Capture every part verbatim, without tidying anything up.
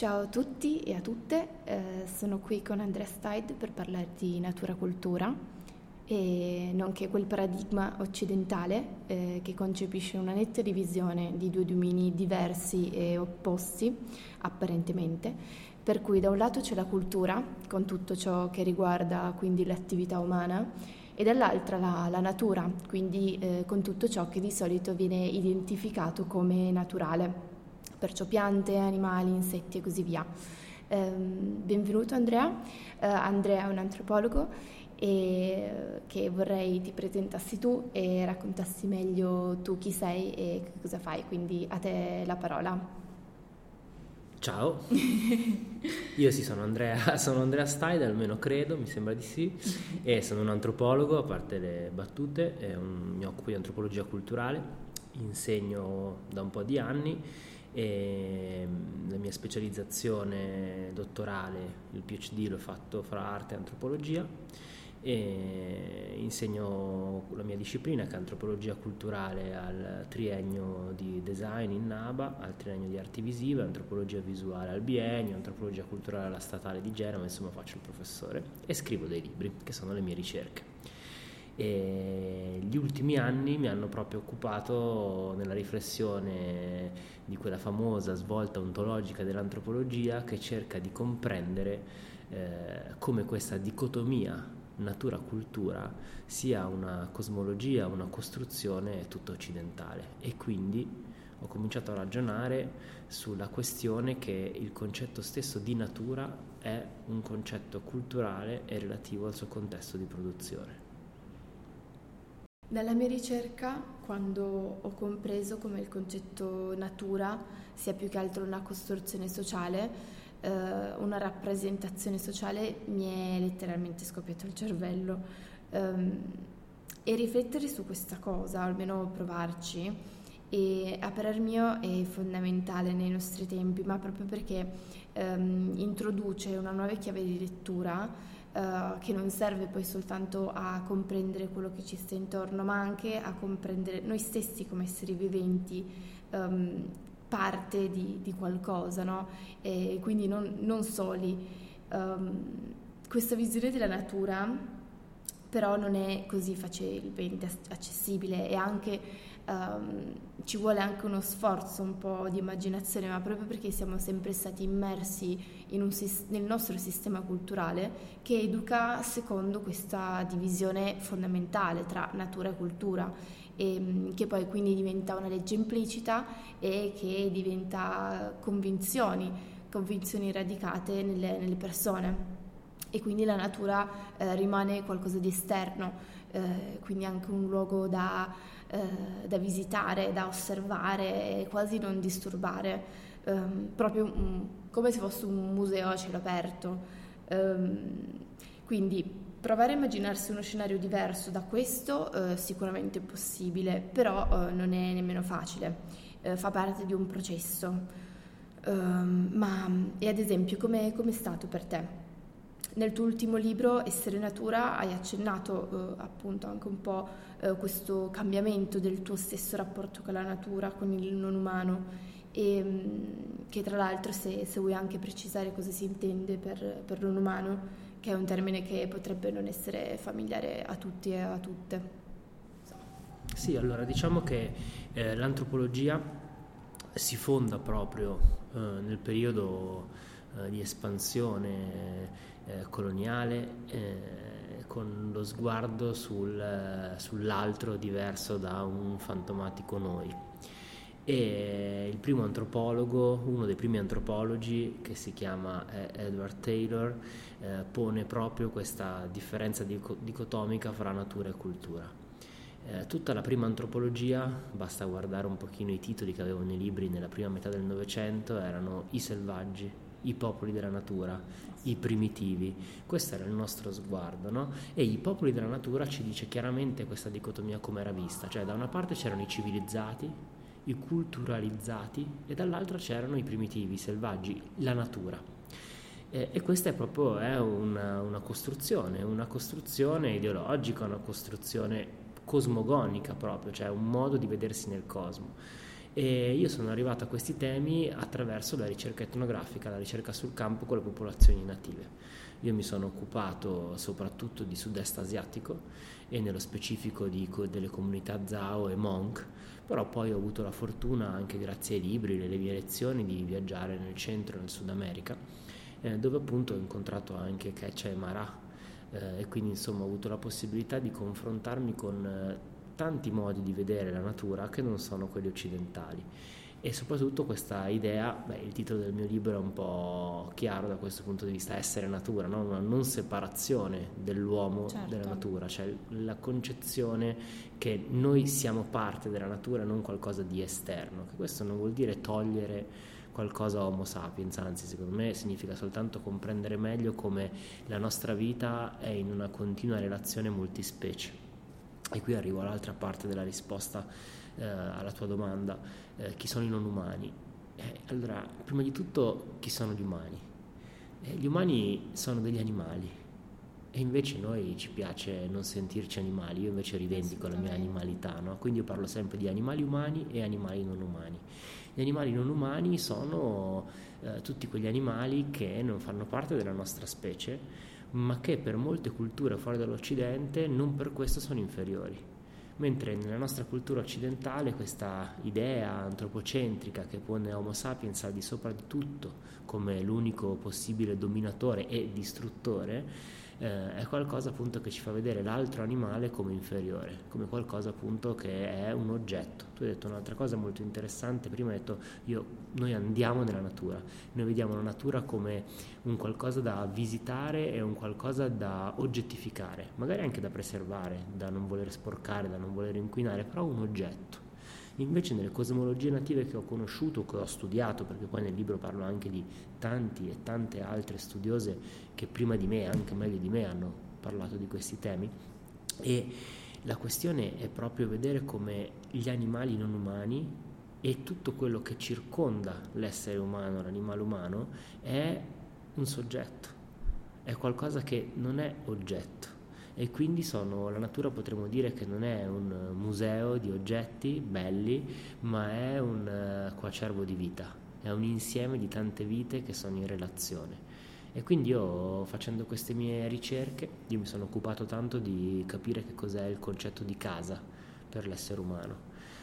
Ciao a tutti e a tutte, eh, sono qui con Andrea Steid per parlare di natura cultura, e nonché quel paradigma occidentale eh, che concepisce una netta divisione di due domini diversi e opposti, apparentemente, per cui da un lato c'è la cultura, con tutto ciò che riguarda quindi l'attività umana, e dall'altra la, la natura, quindi eh, con tutto ciò che di solito viene identificato come naturale, perciò piante, animali, insetti e così via. Eh, benvenuto Andrea. Eh, Andrea è un antropologo e che vorrei ti presentassi tu e raccontassi meglio tu chi sei e che cosa fai, quindi a te la parola. Ciao, io sì sono Andrea, sono Andrea Steid, almeno credo, mi sembra di sì, e sono un antropologo, a parte le battute, e un, mi occupo di antropologia culturale, insegno da un po' di anni e la mia specializzazione dottorale, il PhD, l'ho fatto fra arte e antropologia, e insegno la mia disciplina che è antropologia culturale al triennio di design in N A B A, al triennio di arti visive, antropologia visuale al biennio, antropologia culturale alla statale di Genova, insomma faccio il professore e scrivo dei libri che sono le mie ricerche. E gli ultimi anni mi hanno proprio occupato nella riflessione di quella famosa svolta ontologica dell'antropologia che cerca di comprendere eh, come questa dicotomia natura-cultura sia una cosmologia, una costruzione tutta occidentale, e quindi ho cominciato a ragionare sulla questione che il concetto stesso di natura è un concetto culturale e relativo al suo contesto di produzione. Nella mia ricerca, quando ho compreso come il concetto natura sia più che altro una costruzione sociale, eh, una rappresentazione sociale, mi è letteralmente scoppiato il cervello. Um, e riflettere su questa cosa, almeno provarci, e a parer mio è fondamentale nei nostri tempi, ma proprio perché um, introduce una nuova chiave di lettura Uh, che non serve poi soltanto a comprendere quello che ci sta intorno, ma anche a comprendere noi stessi come esseri viventi, um, parte di, di qualcosa, no? E quindi non, non soli. Um, questa visione della natura però non è così facilmente accessibile, e anche um, ci vuole anche uno sforzo, un po' di immaginazione, ma proprio perché siamo sempre stati immersi in un, nel nostro sistema culturale che educa secondo questa divisione fondamentale tra natura e cultura, e che poi quindi diventa una legge implicita e che diventa convinzioni, convinzioni radicate nelle, nelle persone. E quindi la natura eh, rimane qualcosa di esterno, eh, quindi anche un luogo da, eh, da visitare, da osservare e quasi non disturbare, ehm, proprio um, come se fosse un museo a cielo aperto. Ehm, quindi provare a immaginarsi uno scenario diverso da questo eh, sicuramente è possibile, però eh, non è nemmeno facile, eh, fa parte di un processo. Ehm, ma e ad esempio come è stato per te? Nel tuo ultimo libro, Essere Natura, hai accennato eh, appunto anche un po' eh, questo cambiamento del tuo stesso rapporto con la natura, con il non umano, e mh, che tra l'altro, se, se vuoi anche precisare cosa si intende per, per non umano, che è un termine che potrebbe non essere familiare a tutti e a tutte. Sì, allora diciamo che eh, l'antropologia si fonda proprio eh, nel periodo eh, di espansione Eh, coloniale, eh, con lo sguardo sul, eh, sull'altro diverso da un fantomatico noi. E il primo antropologo, uno dei primi antropologi, che si chiama eh, Edward Taylor, eh, pone proprio questa differenza dicotomica fra natura e cultura. Eh, tutta la prima antropologia, basta guardare un pochino i titoli che avevo nei libri nella prima metà del Novecento, erano i selvaggi, i popoli della natura, i primitivi. Questo era il nostro sguardo, no? E i popoli della natura ci dice chiaramente questa dicotomia come era vista, cioè da una parte c'erano i civilizzati, i culturalizzati, e dall'altra c'erano i primitivi, i selvaggi, la natura. Eh, e questa è proprio è una, una costruzione, una costruzione ideologica, una costruzione cosmogonica proprio, cioè un modo di vedersi nel cosmo. E io sono arrivato a questi temi attraverso la ricerca etnografica, la ricerca sul campo con le popolazioni native. Io mi sono occupato soprattutto di sud-est asiatico e nello specifico di, delle comunità Zhao e Hmong, però poi ho avuto la fortuna, anche grazie ai libri e alle mie lezioni, di viaggiare nel centro e nel Sud America, eh, dove appunto ho incontrato anche Quechua e Mara, eh, e quindi insomma ho avuto la possibilità di confrontarmi con eh, tanti modi di vedere la natura che non sono quelli occidentali. E soprattutto questa idea, beh, il titolo del mio libro è un po' chiaro da questo punto di vista: essere natura, no? Una non separazione dell'uomo, certo, dalla natura, cioè la concezione che noi siamo parte della natura e non qualcosa di esterno, che questo non vuol dire togliere qualcosa a Homo sapiens, anzi secondo me significa soltanto comprendere meglio come la nostra vita è in una continua relazione multispecie. E qui arrivo all'altra parte della risposta eh, alla tua domanda, eh, chi sono i non umani? Eh, allora, prima di tutto, chi sono gli umani? Eh, gli umani sono degli animali e invece noi ci piace non sentirci animali, io invece rivendico la mia animalità, no? Quindi io parlo sempre di animali umani e animali non umani. Gli animali non umani sono eh, tutti quegli animali che non fanno parte della nostra specie, ma che per molte culture fuori dall'Occidente non per questo sono inferiori. Mentre nella nostra cultura occidentale questa idea antropocentrica che pone Homo sapiens al di sopra di tutto come l'unico possibile dominatore e distruttore, eh, è qualcosa appunto che ci fa vedere l'altro animale come inferiore, come qualcosa appunto che è un oggetto. Tu hai detto un'altra cosa molto interessante, prima hai detto io, noi andiamo nella natura, noi vediamo la natura come un qualcosa da visitare e un qualcosa da oggettificare, magari anche da preservare, da non voler sporcare, da non voler inquinare, però un oggetto. Invece nelle cosmologie native che ho conosciuto, che ho studiato, perché poi nel libro parlo anche di tanti e tante altre studiose che prima di me, anche meglio di me, hanno parlato di questi temi, e la questione è proprio vedere come gli animali non umani e tutto quello che circonda l'essere umano, l'animale umano, è un soggetto, è qualcosa che non è oggetto. E quindi sono, la natura potremmo dire che non è un museo di oggetti belli, ma è un uh, coacervo di vita, è un insieme di tante vite che sono in relazione. E quindi io, facendo queste mie ricerche, io mi sono occupato tanto di capire che cos'è il concetto di casa per l'essere umano.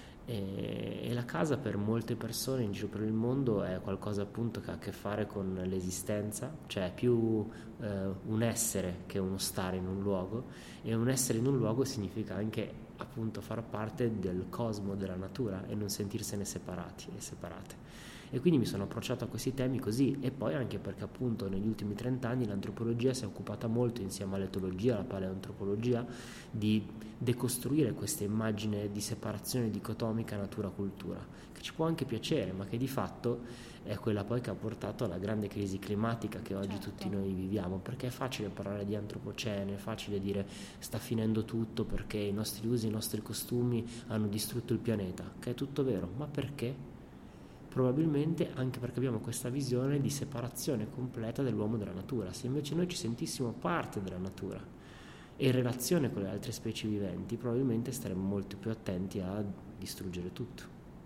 E, e la casa per molte persone in giro per il mondo è qualcosa appunto che ha a che fare con l'esistenza, cioè più eh, un essere che uno stare in un luogo, e un essere in un luogo significa anche appunto far parte del cosmo, della natura, e non sentirsene separati e separate. E quindi mi sono approcciato a questi temi così, e poi anche perché appunto negli ultimi trent'anni l'antropologia si è occupata molto, insieme all'etologia, alla paleoantropologia, di decostruire questa immagine di separazione dicotomica natura-cultura, che ci può anche piacere, ma che di fatto è quella poi che ha portato alla grande crisi climatica che oggi certo. tutti noi viviamo, perché è facile parlare di antropocene, è facile dire sta finendo tutto perché i nostri usi, i nostri costumi hanno distrutto il pianeta, che è tutto vero, ma perché? Probabilmente anche perché abbiamo questa visione di separazione completa dell'uomo dalla natura. Se invece noi ci sentissimo parte della natura e in relazione con le altre specie viventi, probabilmente staremmo molto più attenti a distruggere tutto.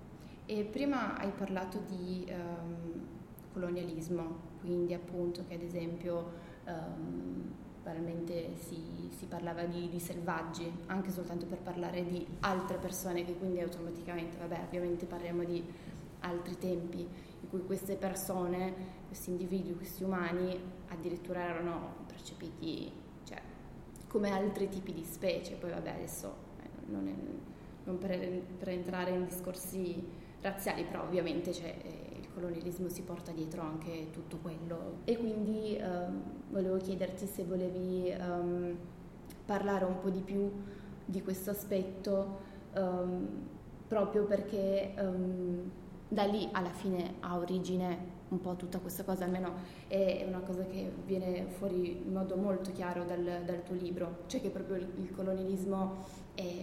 E prima hai parlato di um, colonialismo, quindi appunto che ad esempio um, banalmente si, si parlava di, di selvaggi, anche soltanto per parlare di altre persone, che quindi automaticamente, vabbè, ovviamente parliamo di altri tempi in cui queste persone, questi individui, questi umani addirittura erano percepiti, cioè, come altri tipi di specie. Poi vabbè, adesso eh, non, è, non per, per entrare in discorsi razziali, però ovviamente cioè, eh, il colonialismo si porta dietro anche tutto quello. E quindi ehm, volevo chiederti se volevi ehm, parlare un po' di più di questo aspetto, ehm, proprio perché ehm, da lì alla fine ha origine un po' tutta questa cosa, almeno è una cosa che viene fuori in modo molto chiaro dal, dal tuo libro, cioè che proprio il, il colonialismo è,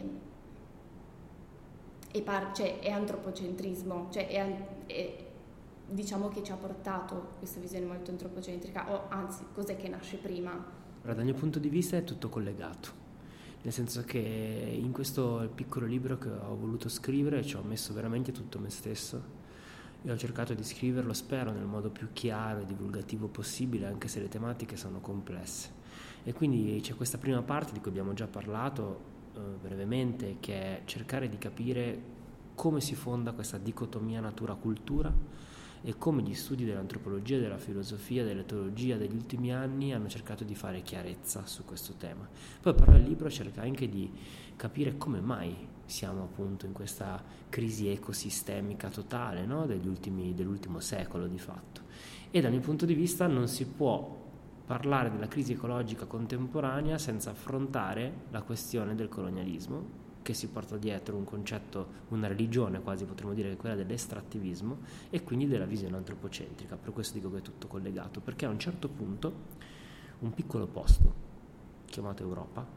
è, par, cioè è antropocentrismo, cioè è, è, diciamo che ci ha portato questa visione molto antropocentrica, o anzi, cos'è che nasce prima? Allora, dal mio punto di vista è tutto collegato. nel senso che in questo piccolo libro che ho voluto scrivere ci ho messo veramente tutto me stesso e ho cercato di scriverlo, spero, nel modo più chiaro e divulgativo possibile, anche se le tematiche sono complesse. E quindi c'è questa prima parte di cui abbiamo già parlato eh, brevemente, che è cercare di capire come si fonda questa dicotomia natura-cultura e come gli studi dell'antropologia, della filosofia, dell'etologia degli ultimi anni hanno cercato di fare chiarezza su questo tema. Poi però il libro cerca anche di capire come mai siamo appunto in questa crisi ecosistemica totale, no? Degli ultimi, dell'ultimo secolo di fatto. E dal mio punto di vista non si può parlare della crisi ecologica contemporanea senza affrontare la questione del colonialismo, che si porta dietro un concetto, una religione quasi potremmo dire, che è quella dell'estrattivismo, e quindi della visione antropocentrica. Per questo dico che è tutto collegato, perché a un certo punto un piccolo posto chiamato Europa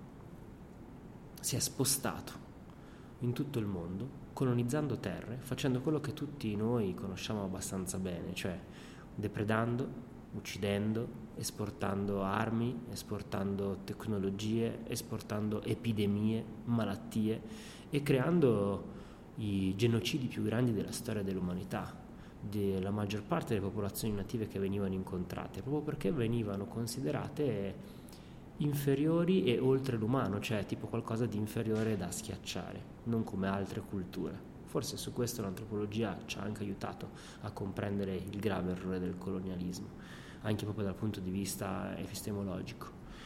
si è spostato in tutto il mondo, colonizzando terre, facendo quello che tutti noi conosciamo abbastanza bene, cioè depredando, uccidendo, esportando armi, esportando tecnologie, esportando epidemie, malattie e creando i genocidi più grandi della storia dell'umanità, della maggior parte delle popolazioni native che venivano incontrate, proprio perché venivano considerate inferiori e oltre l'umano, cioè tipo qualcosa di inferiore da schiacciare, non come altre culture. Forse su questo l'antropologia ci ha anche aiutato a comprendere il grave errore del colonialismo, anche proprio dal punto di vista epistemologico.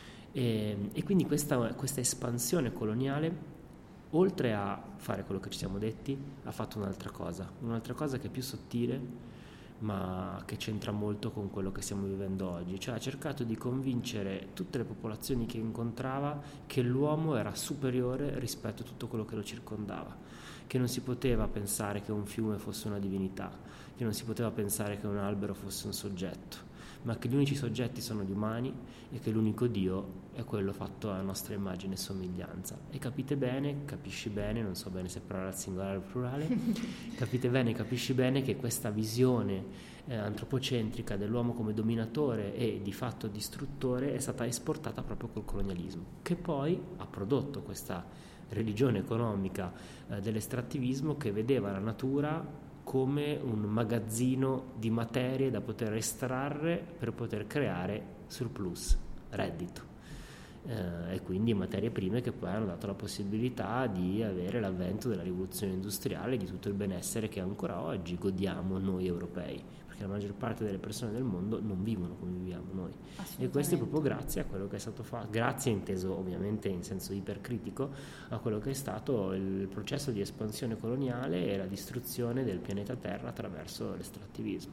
E, e quindi questa, questa espansione coloniale, oltre a fare quello che ci siamo detti, ha fatto un'altra cosa, un'altra cosa che è più sottile, ma che c'entra molto con quello che stiamo vivendo oggi, cioè ha cercato di convincere tutte le popolazioni che incontrava che l'uomo era superiore rispetto a tutto quello che lo circondava, che non si poteva pensare che un fiume fosse una divinità, che non si poteva pensare che un albero fosse un soggetto, ma che gli unici soggetti sono gli umani e che l'unico Dio è quello fatto a nostra immagine e somiglianza. E capite bene, capisci bene, non so bene se parlare al singolare o al plurale, capite bene, capisci bene che questa visione eh, antropocentrica dell'uomo come dominatore e di fatto distruttore è stata esportata proprio col colonialismo, che poi ha prodotto questa religione economica eh, dell'estrattivismo che vedeva la natura come un magazzino di materie da poter estrarre per poter creare surplus, reddito, eh, e quindi materie prime che poi hanno dato la possibilità di avere l'avvento della rivoluzione industriale e di tutto il benessere che ancora oggi godiamo noi europei, perché la maggior parte delle persone del mondo non vivono come viviamo noi, e questo è proprio grazie a quello che è stato fatto, grazie inteso ovviamente in senso ipercritico a quello che è stato il processo di espansione coloniale e la distruzione del pianeta Terra attraverso l'estrattivismo.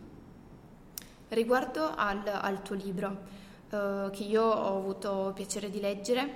Riguardo al, al tuo libro, eh, che io ho avuto piacere di leggere,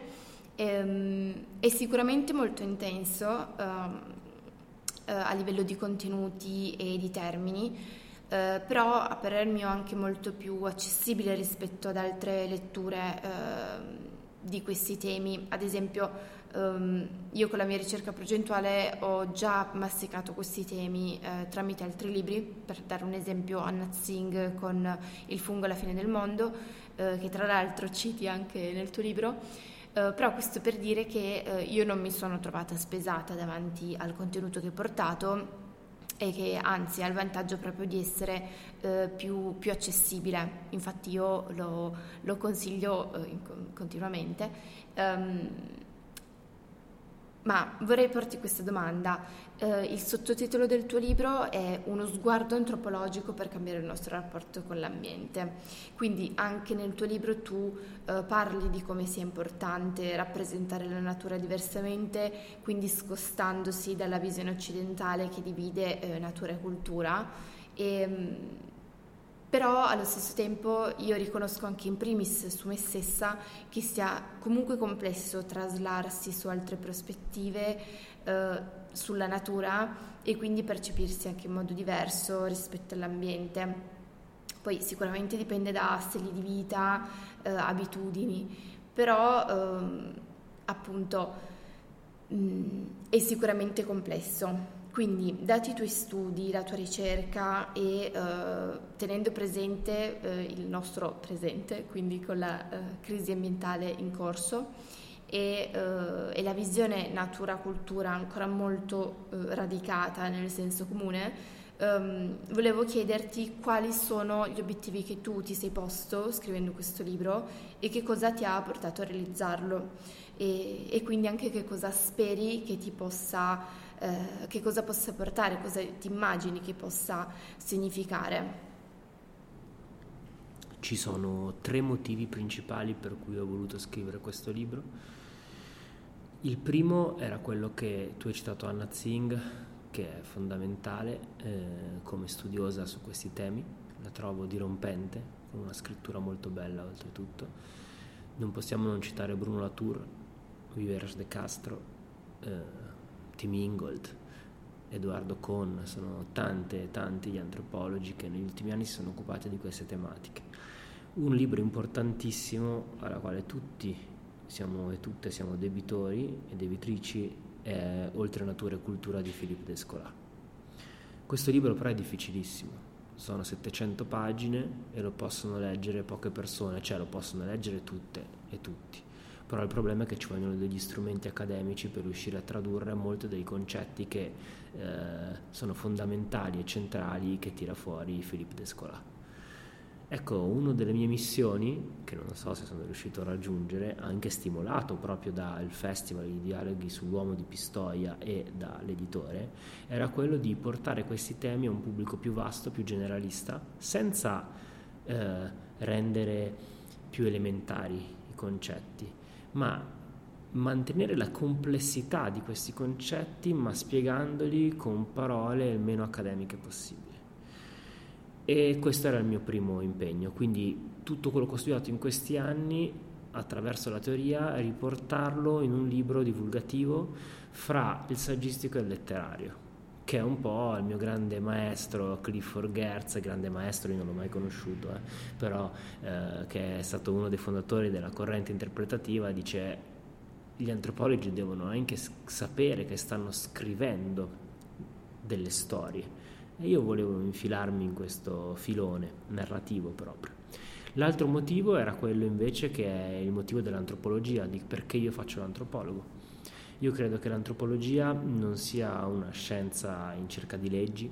ehm, è sicuramente molto intenso ehm, eh, a livello di contenuti e di termini, Uh, però a parer mio anche molto più accessibile rispetto ad altre letture uh, di questi temi. Ad esempio um, io con la mia ricerca progettuale ho già masticato questi temi uh, tramite altri libri, per dare un esempio Anna Tsing con Il fungo alla fine del mondo, uh, che tra l'altro citi anche nel tuo libro. Uh, però questo per dire che uh, io non mi sono trovata spesata davanti al contenuto che ho portato, e che anzi ha il vantaggio proprio di essere eh, più, più accessibile. Infatti io lo, lo consiglio eh, continuamente. Um, ma vorrei porti questa domanda. Eh, il sottotitolo del tuo libro è Uno sguardo antropologico per cambiare il nostro rapporto con l'ambiente. Quindi anche nel tuo libro tu eh, parli di come sia importante rappresentare la natura diversamente, quindi scostandosi dalla visione occidentale che divide eh, natura e cultura. E, però allo stesso tempo io riconosco anche in primis su me stessa che sia comunque complesso traslarsi su altre prospettive eh, sulla natura e quindi percepirsi anche in modo diverso rispetto all'ambiente. Poi sicuramente dipende da stili di vita, eh, abitudini, però ehm, appunto mh, è sicuramente complesso. Quindi, dati i tuoi studi, la tua ricerca e eh, tenendo presente eh, il nostro presente, quindi con la eh, crisi ambientale in corso, e, eh, e la visione natura-cultura ancora molto eh, radicata nel senso comune, Um, volevo chiederti quali sono gli obiettivi che tu ti sei posto scrivendo questo libro e che cosa ti ha portato a realizzarlo e, e quindi anche che cosa speri che ti possa, eh, che cosa possa portare, cosa ti immagini che possa significare. Ci sono tre motivi principali per cui ho voluto scrivere questo libro. Il primo era quello che tu hai citato, Anna Tsing, che è fondamentale eh, come studiosa su questi temi, la trovo dirompente, con una scrittura molto bella oltretutto. Non possiamo non citare Bruno Latour, Viveros de Castro, eh, Tim Ingold, Eduardo Kohn, sono tante tanti gli antropologi che negli ultimi anni si sono occupati di queste tematiche. Un libro importantissimo alla quale tutti siamo e tutte siamo debitori e debitrici è Oltre natura e cultura di Philippe Descola. Questo libro però è difficilissimo, sono settecento pagine e lo possono leggere poche persone, cioè lo possono leggere tutte e tutti, però il problema è che ci vogliono degli strumenti accademici per riuscire a tradurre molti dei concetti che eh, sono fondamentali e centrali che tira fuori Philippe Descola. Ecco, una delle mie missioni, che non so se sono riuscito a raggiungere, anche stimolato proprio dal Festival di Dialoghi sull'Uomo di Pistoia e dall'editore, era quello di portare questi temi a un pubblico più vasto, più generalista, senza eh, rendere più elementari i concetti, ma mantenere la complessità di questi concetti, ma spiegandoli con parole il meno accademiche possibile. E questo era il mio primo impegno, quindi tutto quello che ho studiato in questi anni attraverso la teoria, riportarlo in un libro divulgativo fra il saggistico e il letterario, che è un po' il mio grande maestro Clifford Geertz, grande maestro, io non l'ho mai conosciuto, eh, però eh, che è stato uno dei fondatori della corrente interpretativa, dice: gli antropologi devono anche sapere che stanno scrivendo delle storie. E io volevo infilarmi in questo filone narrativo proprio. L'altro motivo era quello invece che è il motivo dell'antropologia, di perché io faccio l'antropologo. Io credo che l'antropologia non sia una scienza in cerca di leggi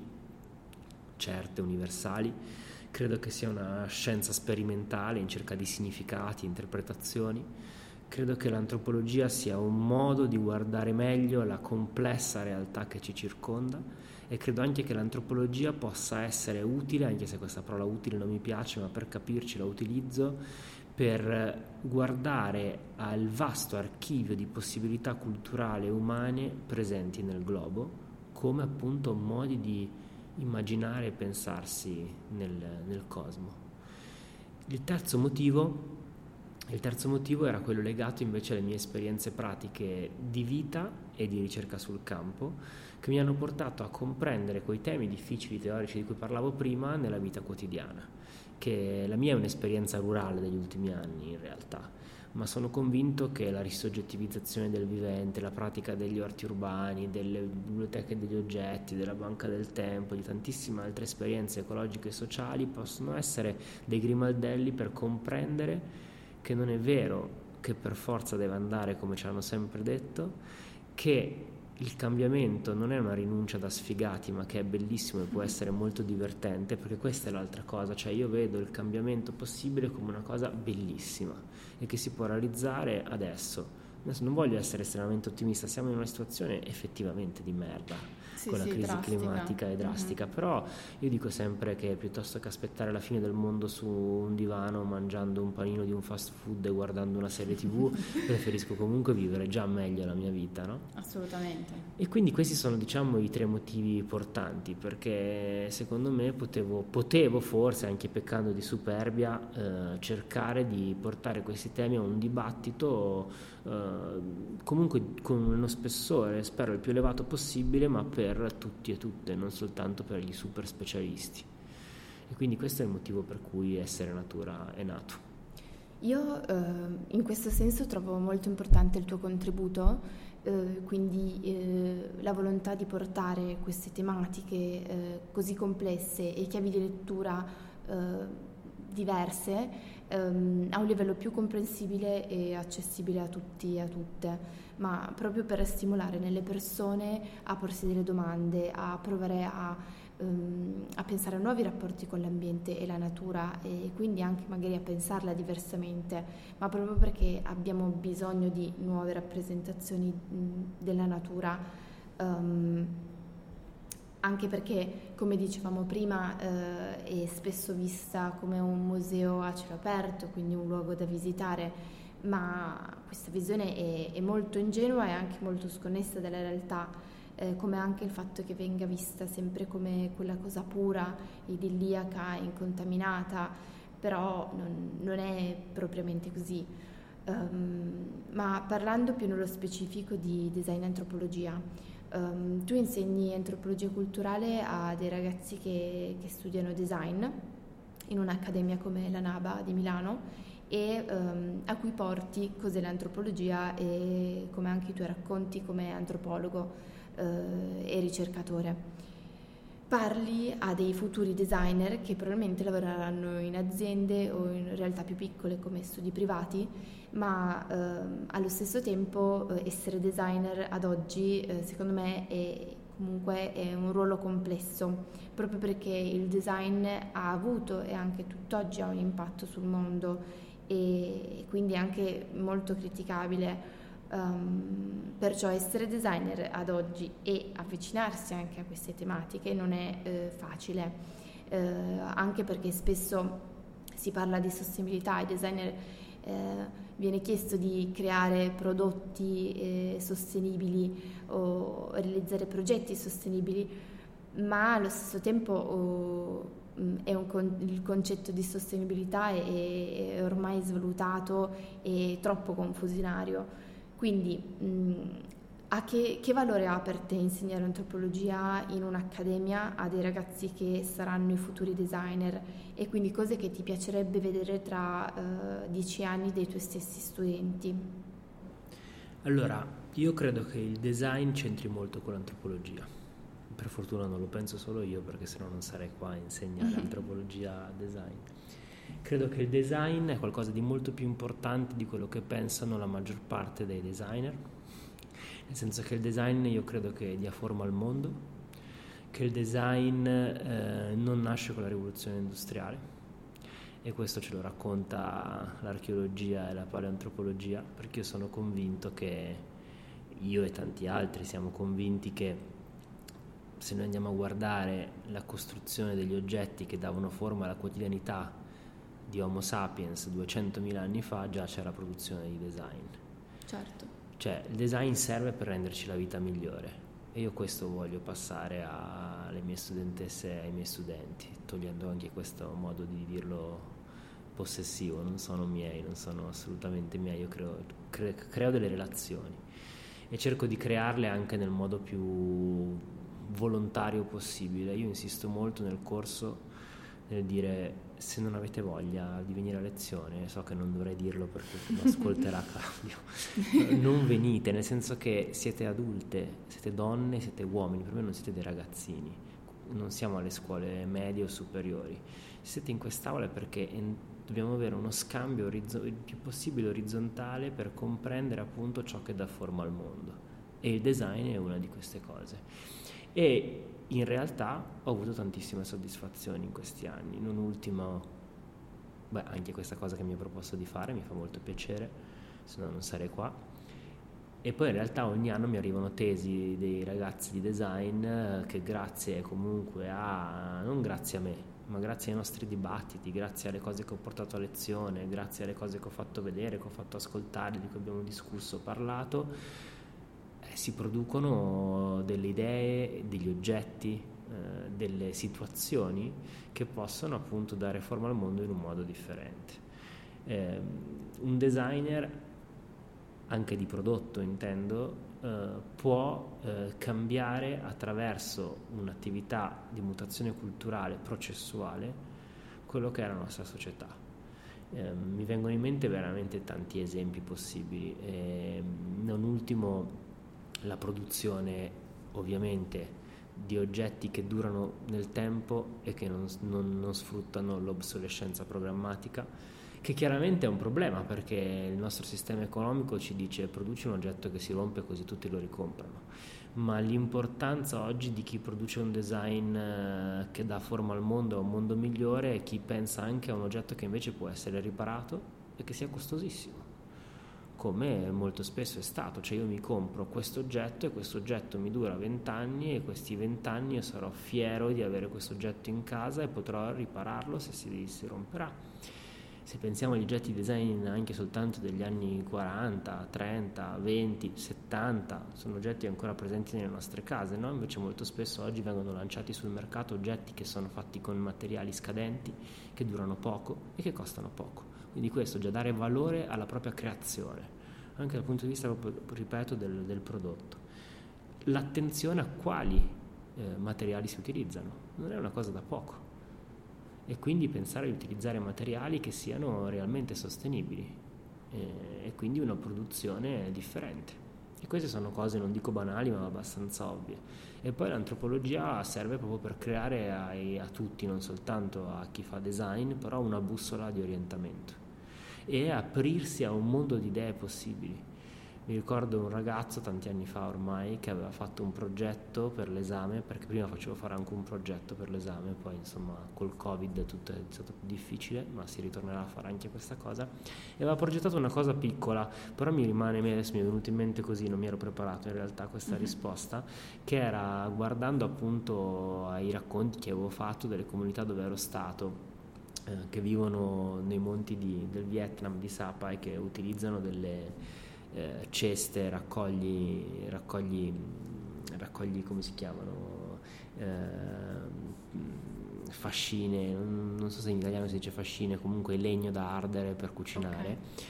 certe, universali. Credo che sia una scienza sperimentale in cerca di significati, interpretazioni. Credo che l'antropologia sia un modo di guardare meglio la complessa realtà che ci circonda, e credo anche che l'antropologia possa essere utile, anche se questa parola utile non mi piace, ma per capirci la utilizzo, per guardare al vasto archivio di possibilità culturali e umane presenti nel globo, come appunto modi di immaginare e pensarsi nel, nel cosmo. Il terzo motivo Il terzo motivo era quello legato invece alle mie esperienze pratiche di vita e di ricerca sul campo, che mi hanno portato a comprendere quei temi difficili teorici di cui parlavo prima nella vita quotidiana, che la mia è un'esperienza rurale degli ultimi anni in realtà, ma sono convinto che la risoggettivizzazione del vivente, la pratica degli orti urbani, delle biblioteche degli oggetti, della banca del tempo, di tantissime altre esperienze ecologiche e sociali possono essere dei grimaldelli per comprendere che non è vero che per forza deve andare come ci hanno sempre detto, che il cambiamento non è una rinuncia da sfigati, ma che è bellissimo e può essere molto divertente, perché questa è l'altra cosa, cioè io vedo il cambiamento possibile come una cosa bellissima e che si può realizzare adesso. Adesso non voglio essere estremamente ottimista, siamo in una situazione effettivamente di merda, sì, con la sì, crisi drastica. climatica e drastica, mm-hmm. Però io dico sempre che piuttosto che aspettare la fine del mondo su un divano mangiando un panino di un fast food e guardando una serie tv, preferisco comunque vivere già meglio la mia vita, no? Assolutamente. E quindi questi sono, diciamo, i tre motivi portanti, perché secondo me potevo, potevo forse, anche peccando di superbia, eh, cercare di portare questi temi a un dibattito Uh, comunque con uno spessore, spero il più elevato possibile, ma per tutti e tutte, non soltanto per gli super specialisti. E quindi questo è il motivo per cui Essere Natura è nato. Io uh, in questo senso trovo molto importante il tuo contributo, uh, quindi uh, la volontà di portare queste tematiche uh, così complesse e chiavi di lettura uh, diverse ehm, a un livello più comprensibile e accessibile a tutti e a tutte, ma proprio per stimolare nelle persone a porsi delle domande, a provare a, ehm, a pensare a nuovi rapporti con l'ambiente e la natura, e quindi anche magari a pensarla diversamente, ma proprio perché abbiamo bisogno di nuove rappresentazioni mh, della natura. Um, anche perché, come dicevamo prima, eh, è spesso vista come un museo a cielo aperto, quindi un luogo da visitare, ma questa visione è, è molto ingenua e anche molto sconnessa dalla realtà, eh, come anche il fatto che venga vista sempre come quella cosa pura, idilliaca, incontaminata, però non, non è propriamente così. Um, ma parlando più nello specifico di design e antropologia, Um, tu insegni antropologia culturale a dei ragazzi che, che studiano design in un'accademia come la NABA di Milano e um, a cui porti cos'è l'antropologia e come anche i tuoi racconti come antropologo uh, e ricercatore. Parli a dei futuri designer che probabilmente lavoreranno in aziende o in realtà più piccole come studi privati, ma ehm, allo stesso tempo eh, essere designer ad oggi eh, secondo me è comunque è un ruolo complesso, proprio perché il design ha avuto e anche tutt'oggi ha un impatto sul mondo e quindi è anche molto criticabile. Um, perciò essere designer ad oggi e avvicinarsi anche a queste tematiche non è eh, facile, eh, anche perché spesso si parla di sostenibilità, ai designer eh, viene chiesto di creare prodotti eh, sostenibili o realizzare progetti sostenibili, ma allo stesso tempo oh, è un con- il concetto di sostenibilità è, è ormai svalutato e troppo confusionario. Quindi mh, a che, che valore ha per te insegnare antropologia in un'accademia a dei ragazzi che saranno i futuri designer, e quindi cose che ti piacerebbe vedere tra uh, dieci anni dei tuoi stessi studenti? Allora, io credo che il design c'entri molto con l'antropologia. Per fortuna non lo penso solo io, perché sennò non sarei qua a insegnare antropologia a design. Credo che il design è qualcosa di molto più importante di quello che pensano la maggior parte dei designer, nel senso che il design io credo che dia forma al mondo, che il design eh, non nasce con la rivoluzione industriale, e questo ce lo racconta l'archeologia e la paleoantropologia, perché io sono convinto che, io e tanti altri siamo convinti che se noi andiamo a guardare la costruzione degli oggetti che davano forma alla quotidianità di Homo sapiens duecentomila anni fa, già c'era la produzione di design. Certo. Cioè, il design serve per renderci la vita migliore, e io questo voglio passare alle mie studentesse e ai miei studenti, togliendo anche questo modo di dirlo possessivo. Non sono miei, non sono assolutamente miei, io creo, cre- creo delle relazioni e cerco di crearle anche nel modo più volontario possibile. Io insisto molto nel corso nel dire: se non avete voglia di venire a lezione, so che non dovrei dirlo perché lo ascolterà Claudio, non venite, nel senso che siete adulte, siete donne, siete uomini, per me non siete dei ragazzini, non siamo alle scuole medie o superiori, siete in quest'aula perché dobbiamo avere uno scambio orizzo- il più possibile orizzontale per comprendere appunto ciò che dà forma al mondo, e il design è una di queste cose. E in realtà ho avuto tantissime soddisfazioni in questi anni, non ultimo, beh, anche questa cosa che mi ho proposto di fare mi fa molto piacere, se no non sarei qua. E poi in realtà ogni anno mi arrivano tesi dei ragazzi di design che grazie comunque a, non grazie a me, ma grazie ai nostri dibattiti, grazie alle cose che ho portato a lezione, grazie alle cose che ho fatto vedere, che ho fatto ascoltare, di cui abbiamo discusso, parlato, si producono delle idee, degli oggetti, eh, delle situazioni che possono appunto dare forma al mondo in un modo differente. Eh, un designer, anche di prodotto intendo, eh, può eh, cambiare attraverso un'attività di mutazione culturale processuale quello che è la nostra società. Eh, mi vengono in mente veramente tanti esempi possibili, eh, non ultimo la produzione ovviamente di oggetti che durano nel tempo e che non, non, non sfruttano l'obsolescenza programmatica, che chiaramente è un problema perché il nostro sistema economico ci dice produci un oggetto che si rompe così tutti lo ricomprano, ma l'importanza oggi di chi produce un design eh, che dà forma al mondo, a un mondo migliore, è chi pensa anche a un oggetto che invece può essere riparato e che sia costosissimo, come molto spesso è stato. Cioè io mi compro questo oggetto e questo oggetto mi dura vent'anni e questi vent'anni io sarò fiero di avere questo oggetto in casa e potrò ripararlo se si, si romperà. Se pensiamo agli oggetti design anche soltanto degli anni quaranta, trenta, venti, settanta, sono oggetti ancora presenti nelle nostre case, no? Invece molto spesso oggi vengono lanciati sul mercato oggetti che sono fatti con materiali scadenti, che durano poco e che costano poco. Quindi questo già dare valore alla propria creazione, anche dal punto di vista, ripeto, del, del prodotto. L'attenzione a quali eh, materiali si utilizzano non è una cosa da poco. E quindi pensare di utilizzare materiali che siano realmente sostenibili eh, e quindi una produzione differente. E queste sono cose, non dico banali, ma abbastanza ovvie. E poi l'antropologia serve proprio per creare ai, a tutti, non soltanto a chi fa design, però una bussola di orientamento e aprirsi a un mondo di idee possibili. Mi ricordo un ragazzo tanti anni fa ormai che aveva fatto un progetto per l'esame, perché prima facevo fare anche un progetto per l'esame, poi insomma col Covid tutto è stato più difficile, ma si ritornerà a fare anche questa cosa, e aveva progettato una cosa piccola, però mi rimane, adesso mi è venuto in mente così, non mi ero preparato in realtà questa mm-hmm. risposta, che era guardando appunto ai racconti che avevo fatto delle comunità dove ero stato, eh, che vivono nei monti di, del Vietnam, di Sapa, e che utilizzano delle Eh, ceste, raccogli, raccogli, raccogli come si chiamano, eh, fascine, non, non so se in italiano si dice fascine, comunque legno da ardere per cucinare. Okay.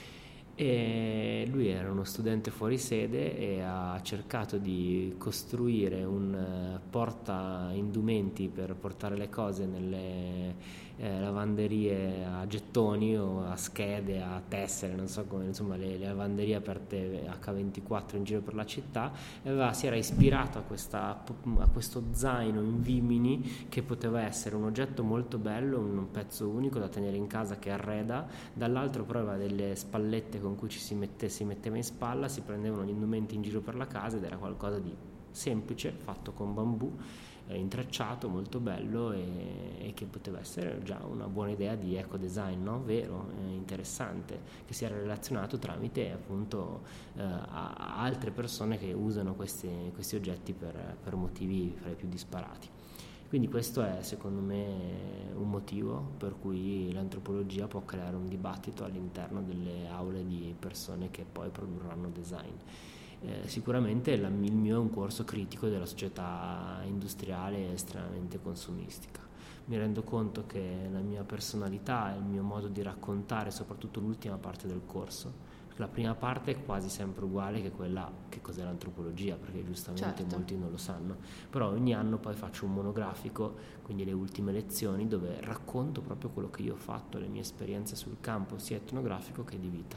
E lui era uno studente fuori sede e ha cercato di costruire un uh, porta indumenti per portare le cose nelle eh, lavanderie a gettoni o a schede, a tessere, non so come, insomma le, le lavanderie aperte acca ventiquattro in giro per la città, e aveva, si era ispirato a, questa, a questo zaino in vimini che poteva essere un oggetto molto bello, un pezzo unico da tenere in casa che arreda, dall'altro però aveva delle spallette con cui ci si, mette, si metteva in spalla, si prendevano gli indumenti in giro per la casa ed era qualcosa di semplice, fatto con bambù, eh, intrecciato, molto bello, e, e che poteva essere già una buona idea di eco design, no? Vero, eh, interessante, che si era relazionato tramite appunto eh, a, a altre persone che usano questi, questi oggetti per, per motivi fra i più disparati. Quindi questo è secondo me un motivo per cui l'antropologia può creare un dibattito all'interno delle aule di persone che poi produrranno design. Eh, sicuramente la, il mio è un corso critico della società industriale estremamente consumistica. Mi rendo conto che la mia personalità e il mio modo di raccontare, soprattutto l'ultima parte del corso, la prima parte è quasi sempre uguale che quella che cos'è l'antropologia, perché giustamente certo. molti non lo sanno, però ogni anno poi faccio un monografico, quindi le ultime lezioni, dove racconto proprio quello che io ho fatto, le mie esperienze sul campo sia etnografico che di vita,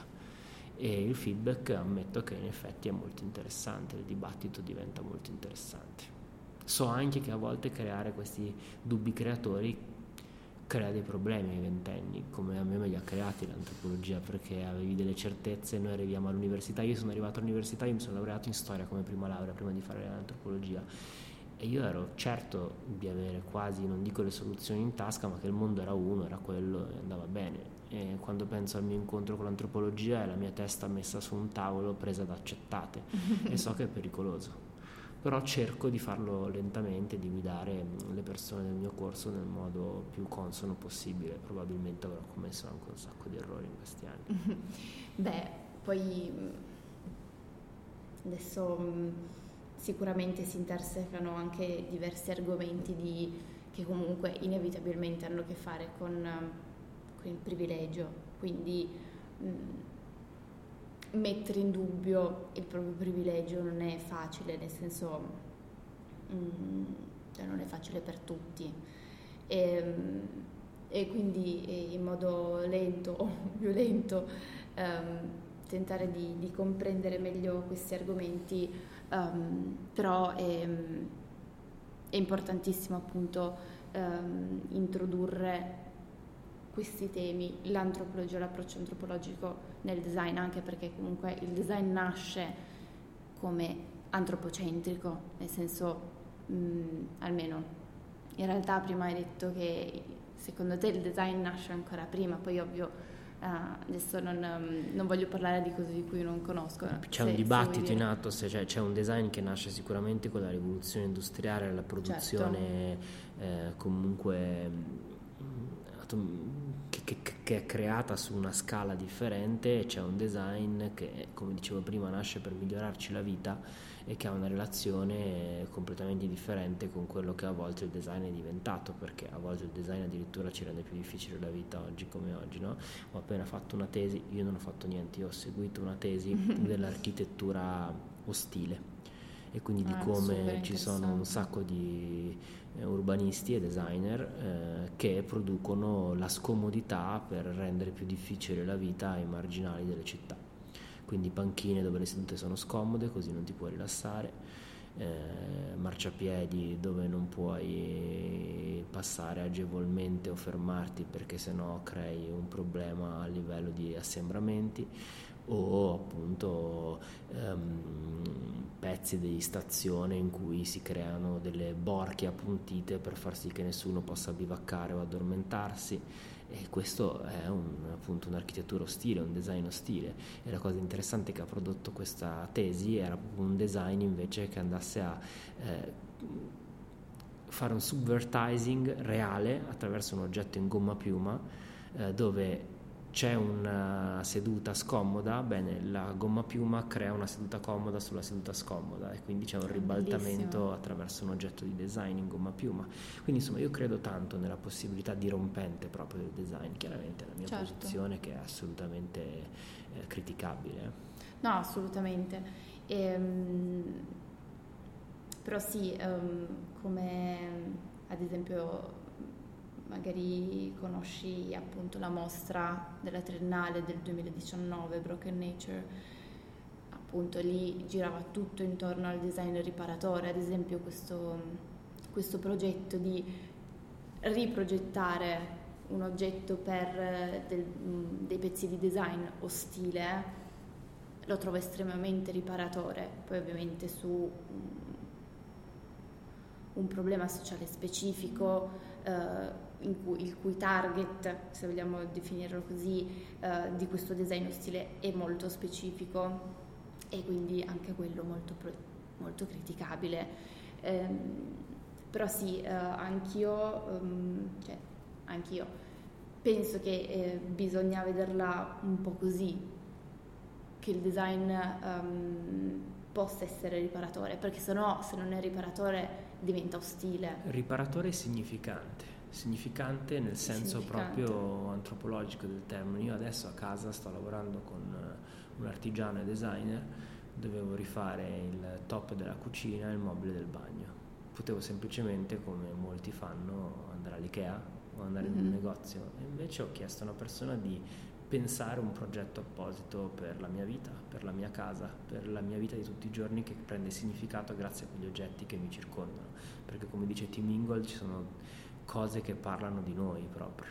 e il feedback ammetto che in effetti è molto interessante, il dibattito diventa molto interessante. So anche che a volte creare questi dubbi creatori crea dei problemi ai ventenni, come a me me li ha creati l'antropologia, perché avevi delle certezze. Noi arriviamo all'università, io sono arrivato all'università, io mi sono laureato in storia come prima laurea prima di fare l'antropologia, e io ero certo di avere quasi, non dico le soluzioni in tasca, ma che il mondo era uno, era quello e andava bene. E quando penso al mio incontro con l'antropologia è la mia testa messa su un tavolo presa da accettate e so che è pericoloso, però cerco di farlo lentamente, di guidare le persone del mio corso nel modo più consono possibile. Probabilmente avrò commesso anche un sacco di errori in questi anni. Beh, poi adesso sicuramente si intersecano anche diversi argomenti di, che comunque inevitabilmente hanno a che fare con, con il privilegio, quindi mh, mettere in dubbio il proprio privilegio non è facile, nel senso mm, cioè non è facile per tutti, e, e quindi in modo lento o violento um, tentare di, di comprendere meglio questi argomenti, um, però è, è importantissimo appunto ehm, introdurre questi temi, l'antropologia, l'approccio antropologico nel design, anche perché comunque il design nasce come antropocentrico, nel senso, mh, almeno in realtà prima hai detto che secondo te il design nasce ancora prima, poi ovvio uh, adesso non, um, non voglio parlare di cose di cui non conosco. C'è se, un dibattito in atto, se, cioè, c'è un design che nasce sicuramente con la rivoluzione industriale, la produzione certo. eh, comunque Che, che, che è creata su una scala differente, e c'è un design che, come dicevo prima, nasce per migliorarci la vita e che ha una relazione completamente differente con quello che a volte il design è diventato, perché a volte il design addirittura ci rende più difficile la vita oggi come oggi, no? Ho appena fatto una tesi, io non ho fatto niente, io ho seguito una tesi dell'architettura ostile, e quindi di ah, come ci sono un sacco di urbanisti e designer eh, che producono la scomodità per rendere più difficile la vita ai marginali delle città, quindi panchine dove le sedute sono scomode così non ti puoi rilassare, eh, marciapiedi dove non puoi passare agevolmente o fermarti perché sennò crei un problema a livello di assembramenti, o appunto um, pezzi di stazione in cui si creano delle borchie appuntite per far sì che nessuno possa bivaccare o addormentarsi, e questo è un, appunto un'architettura ostile, un design ostile. E la cosa interessante che ha prodotto questa tesi era proprio un design invece che andasse a eh, fare un subvertising reale attraverso un oggetto in gomma piuma eh, dove c'è una seduta scomoda, bene, la gomma piuma crea una seduta comoda sulla seduta scomoda, e quindi c'è un ribaltamento Bellissimo. Attraverso un oggetto di design in gomma piuma. Quindi insomma io credo tanto nella possibilità dirompente proprio del design, chiaramente la mia certo. posizione che è assolutamente eh, criticabile. No, assolutamente. Ehm, però sì, um, come ad esempio magari conosci appunto la mostra della Triennale del duemiladiciannove, Broken Nature, appunto lì girava tutto intorno al design riparatore, ad esempio questo, questo progetto di riprogettare un oggetto per del, dei pezzi di design ostile lo trovo estremamente riparatore, poi ovviamente su un problema sociale specifico eh, in cui, il cui target, se vogliamo definirlo così, eh, di questo design ostile è molto specifico, e quindi anche quello molto, molto criticabile. Eh, però sì, eh, anch'io, um, cioè, anch'io penso che eh, bisogna vederla un po' così, che il design um, possa essere riparatore, perché sennò, se non è riparatore, diventa ostile. Riparatore è significante, significante nel senso significante. Proprio antropologico del termine. Io adesso a casa sto lavorando con un artigiano e designer, dovevo rifare il top della cucina e il mobile del bagno. Potevo semplicemente, come molti fanno, andare all'Ikea o andare mm-hmm. in un negozio, e invece ho chiesto a una persona di pensare un progetto apposito per la mia vita, per la mia casa, per la mia vita di tutti i giorni, che prende significato grazie a quegli oggetti che mi circondano, perché come dice Tim Ingold ci sono cose che parlano di noi proprio,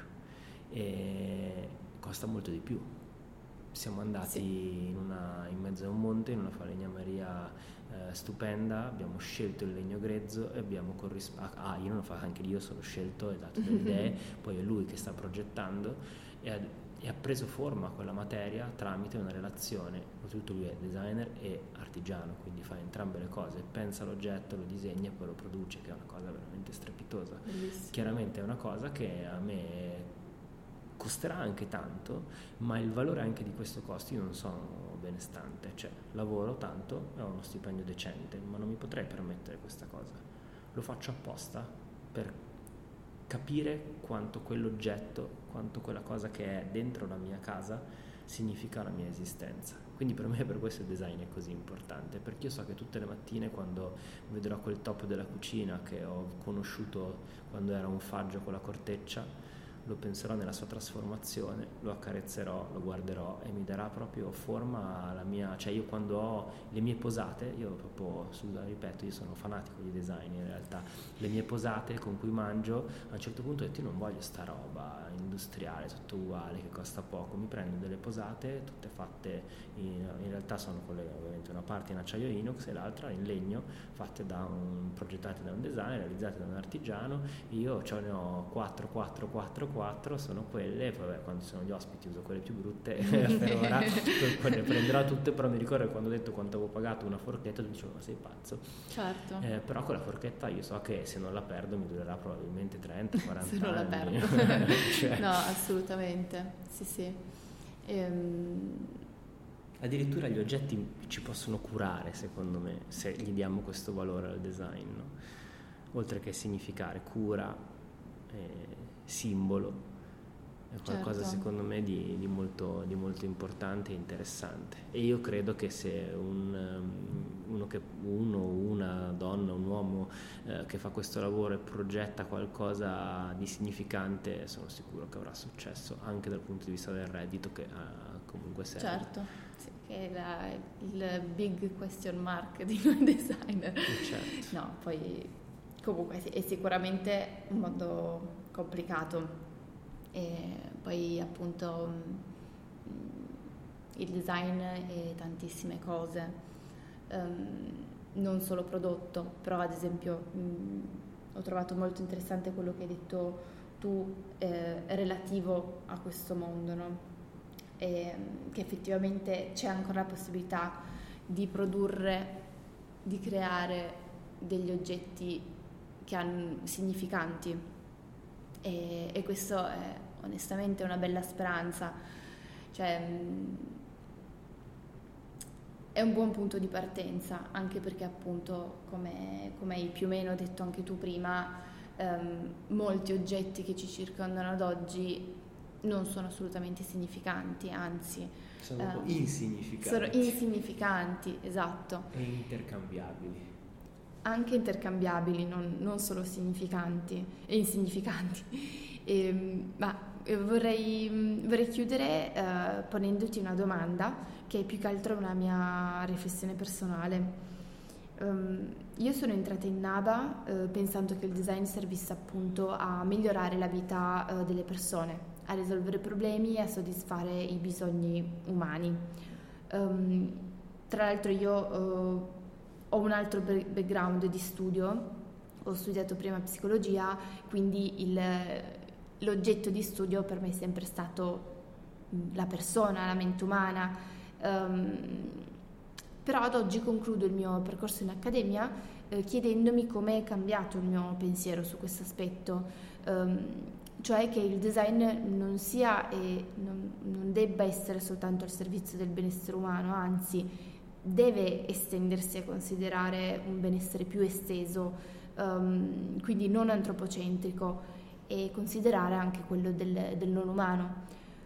e costa molto di più. Siamo andati sì. in, una, in mezzo a un monte, in una falegnameria eh, stupenda, abbiamo scelto il legno grezzo e abbiamo corrisposto, ah io non lo faccio, anche io solo scelto e dato delle idee, poi è lui che sta progettando, e ha, e ha preso forma quella materia tramite una relazione. Oltretutto lui è designer e artigiano, quindi fa entrambe le cose, pensa l'oggetto, lo disegna e poi lo produce, che è una cosa veramente strepitosa. Bellissimo. Chiaramente è una cosa che a me costerà anche tanto, ma il valore anche di questo costo io non sono benestante, cioè lavoro tanto e ho uno stipendio decente, ma non mi potrei permettere questa cosa. Lo faccio apposta per capire quanto quell'oggetto, quanto quella cosa che è dentro la mia casa significa la mia esistenza. Quindi per me, per questo il design è così importante, perché io so che tutte le mattine quando vedrò quel top della cucina che ho conosciuto quando era un faggio con la corteccia, lo penserò nella sua trasformazione, lo accarezzerò, lo guarderò e mi darà proprio forma alla mia, cioè io quando ho le mie posate, io proprio, ripeto, io sono fanatico di design in realtà, le mie posate con cui mangio, a un certo punto ho detto io non voglio sta roba industriale, tutto uguale, che costa poco, mi prendo delle posate tutte fatte, in, in realtà sono quelle ovviamente una parte in acciaio inox e l'altra in legno, fatte da un, progettate da un designer, realizzate da un artigiano, io ce ne ho quattro, quattro, quattro, quattro, sono quelle, poi vabbè, quando ci sono gli ospiti uso quelle più brutte per ora, poi le prenderò tutte, però mi ricordo che quando ho detto quanto avevo pagato una forchetta, tu dicevo ma sei pazzo? Certo. Eh, però quella forchetta io so che se non la perdo mi durerà probabilmente trenta quaranta se non anni. la perdo. Cioè. No, assolutamente, sì sì. Ehm... Addirittura gli oggetti ci possono curare, secondo me, se gli diamo questo valore al design, no? Oltre che significare, cura, eh, simbolo, è qualcosa certo. secondo me di, di, molto, di molto importante e interessante. E io credo che se un, uno, che, uno una donna, un uomo eh, che fa questo lavoro e progetta qualcosa di significante, sono sicuro che avrà successo anche dal punto di vista del reddito, che uh, comunque serve. Certo, sì, che è la, il big question mark di un designer. Certo. No, poi comunque è sicuramente un mondo complicato. E poi appunto il design è tantissime cose, um, non solo prodotto, però ad esempio mh, ho trovato molto interessante quello che hai detto tu eh, relativo a questo mondo, no? E, che effettivamente c'è ancora la possibilità di produrre, di creare degli oggetti che hanno significanti. E, e questo è onestamente una bella speranza, cioè è un buon punto di partenza, anche perché appunto come, come hai più o meno detto anche tu prima, ehm, molti oggetti che ci circondano ad oggi non sono assolutamente significanti, anzi sono un po' eh, insignificanti. Sono insignificanti, esatto. E intercambiabili. Anche intercambiabili, non, non solo significanti e insignificanti. E, ma vorrei, vorrei chiudere uh, ponendoti una domanda che è più che altro una mia riflessione personale. Um, io sono entrata in NABA uh, pensando che il design servisse appunto a migliorare la vita uh, delle persone, a risolvere problemi e a soddisfare i bisogni umani. Um, tra l'altro io uh, ho un altro background di studio, ho studiato prima psicologia, quindi il, l'oggetto di studio per me è sempre stato la persona, la mente umana, um, però ad oggi concludo il mio percorso in accademia eh, chiedendomi come è cambiato il mio pensiero su questo aspetto, um, cioè che il design non sia e non, non debba essere soltanto al servizio del benessere umano, anzi deve estendersi a considerare un benessere più esteso, um, quindi non antropocentrico, e considerare anche quello del, del non umano.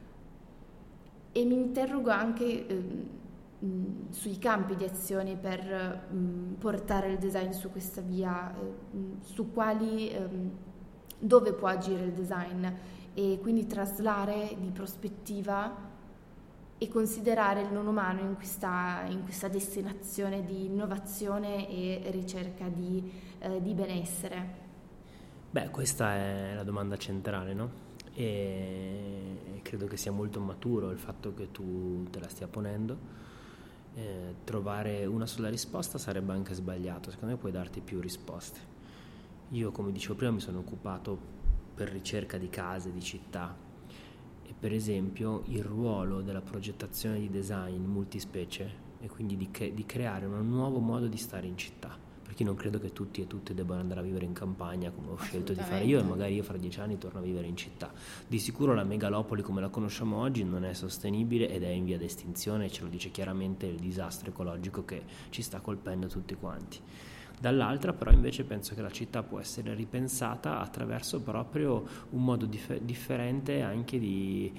E mi interrogo anche um, sui campi di azione per um, portare il design su questa via, um, su quali, um, dove può agire il design, e quindi traslare di prospettiva e considerare il non umano in questa, in questa destinazione di innovazione e ricerca di, eh, di benessere. Beh, questa è la domanda centrale, no? E credo che sia molto maturo il fatto che tu te la stia ponendo. Eh, trovare una sola risposta sarebbe anche sbagliato, secondo me puoi darti più risposte. Io, come dicevo prima, mi sono occupato per ricerca di case, di città. E per esempio il ruolo della progettazione di design multispecie e quindi di, che, di creare un nuovo modo di stare in città, perché io non credo che tutti e tutte debbano andare a vivere in campagna come ho scelto di fare io, e magari io fra dieci anni torno a vivere in città. Di sicuro la megalopoli come la conosciamo oggi non è sostenibile ed è in via d'estinzione, ce lo dice chiaramente il disastro ecologico che ci sta colpendo tutti quanti. Dall'altra però invece penso che la città può essere ripensata attraverso proprio un modo dif- differente anche di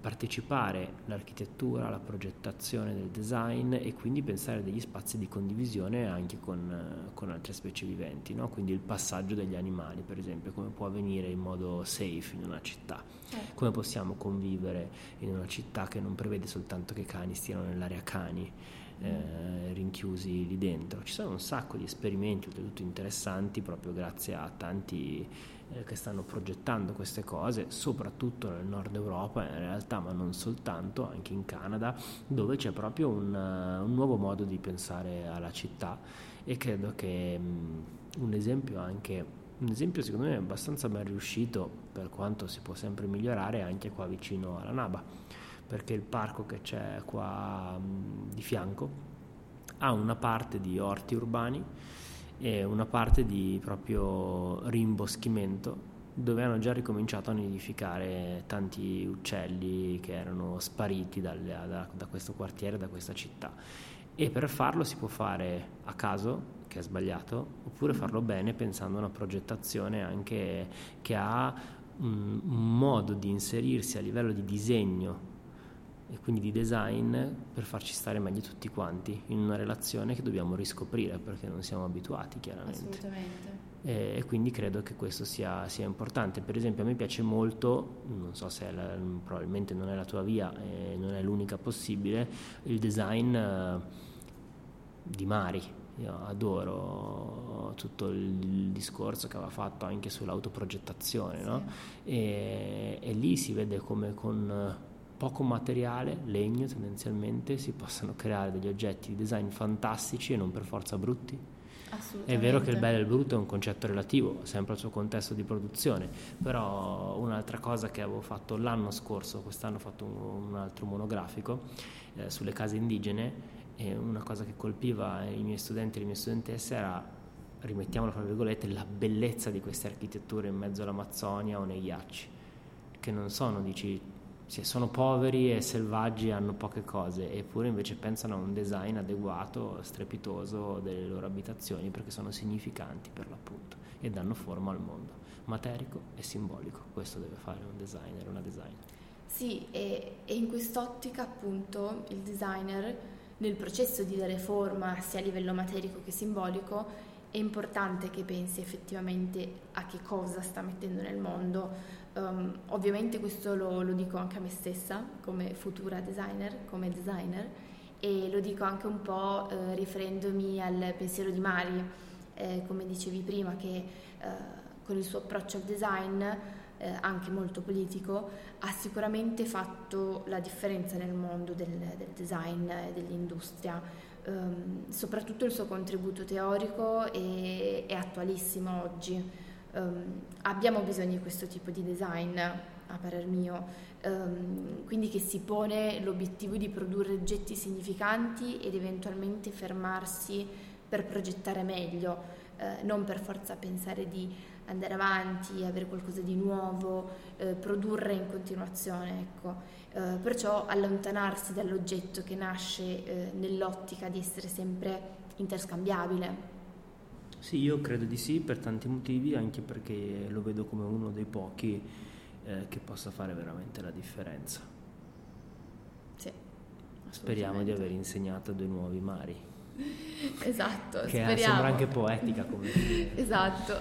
partecipare l'architettura, la progettazione del design e quindi pensare a degli spazi di condivisione anche con, con altre specie viventi, no? Quindi il passaggio degli animali, per esempio, come può avvenire in modo safe in una città, certo. come possiamo convivere in una città che non prevede soltanto che i cani stiano nell'area cani, Eh, rinchiusi lì dentro. Ci sono un sacco di esperimenti oltretutto interessanti proprio grazie a tanti eh, che stanno progettando queste cose, soprattutto nel nord Europa in realtà, ma non soltanto, anche in Canada, dove c'è proprio un, uh, un nuovo modo di pensare alla città, e credo che um, un esempio anche un esempio secondo me abbastanza ben riuscito, per quanto si può sempre migliorare, è anche qua vicino alla Naba, perché il parco che c'è qua mh, di fianco ha una parte di orti urbani e una parte di proprio rimboschimento, dove hanno già ricominciato a nidificare tanti uccelli che erano spariti dalle, da, da questo quartiere, da questa città. E per farlo si può fare a caso, che è sbagliato, oppure farlo bene pensando a una progettazione anche che ha un, un modo di inserirsi a livello di disegno e quindi di design per farci stare meglio tutti quanti in una relazione che dobbiamo riscoprire perché non siamo abituati, chiaramente. Assolutamente. E, e quindi credo che questo sia, sia importante. Per esempio a me piace molto, non so se è la, probabilmente non è la tua via e non è l'unica possibile, il design uh, di mari. Io adoro tutto il discorso che aveva fatto anche sull'autoprogettazione, sì. No? E, e lì si vede come con poco materiale, legno tendenzialmente, si possano creare degli oggetti di design fantastici e non per forza brutti. È vero che il bello e il brutto è un concetto relativo, sempre al suo contesto di produzione, però un'altra cosa che avevo fatto l'anno scorso, quest'anno ho fatto un, un altro monografico eh, sulle case indigene, e una cosa che colpiva i miei studenti e le mie studentesse era, rimettiamola fra virgolette, la bellezza di queste architetture in mezzo all'Amazzonia o nei ghiacci, che non sono, dici, sì, sono poveri e selvaggi, hanno poche cose, eppure invece pensano a un design adeguato, strepitoso delle loro abitazioni, perché sono significanti per l'appunto e danno forma al mondo, materico e simbolico. Questo deve fare un designer, una designer. Sì, e, e in quest'ottica appunto il designer, nel processo di dare forma sia a livello materico che simbolico, è importante che pensi effettivamente a che cosa sta mettendo nel mondo. Um, ovviamente questo lo, lo dico anche a me stessa come futura designer, come designer, e lo dico anche un po' eh, riferendomi al pensiero di Mari, eh, come dicevi prima, che eh, con il suo approccio al design, eh, anche molto politico, ha sicuramente fatto la differenza nel mondo del, del design e dell'industria. Um, soprattutto il suo contributo teorico è, è attualissimo oggi. Um, abbiamo bisogno di questo tipo di design, a parer mio, um, quindi che si pone l'obiettivo di produrre oggetti significanti ed eventualmente fermarsi per progettare meglio, uh, non per forza pensare di andare avanti, avere qualcosa di nuovo, uh, produrre in continuazione, ecco. Uh, perciò allontanarsi dall'oggetto che nasce uh, nell'ottica di essere sempre interscambiabile. Sì, io credo di sì, per tanti motivi, anche perché lo vedo come uno dei pochi eh, che possa fare veramente la differenza. Sì, speriamo di aver insegnato a due nuovi mari. Esatto, che speriamo. Sembra anche poetica come esatto.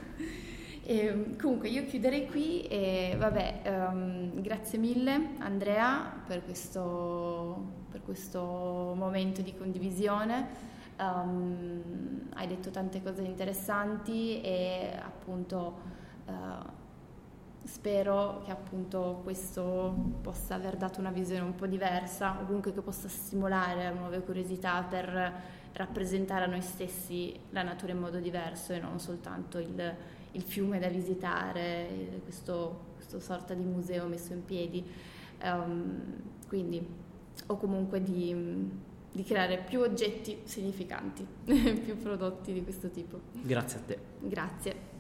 E, comunque io chiuderei qui e vabbè, um, grazie mille Andrea per questo, per questo momento di condivisione. Um, hai detto tante cose interessanti e appunto uh, spero che appunto questo possa aver dato una visione un po' diversa, o comunque che possa stimolare nuove curiosità per rappresentare a noi stessi la natura in modo diverso e non soltanto il, il fiume da visitare, il, questo, questo sorta di museo messo in piedi, um, quindi o comunque di di creare più oggetti significanti, più prodotti di questo tipo. Grazie a te. Grazie.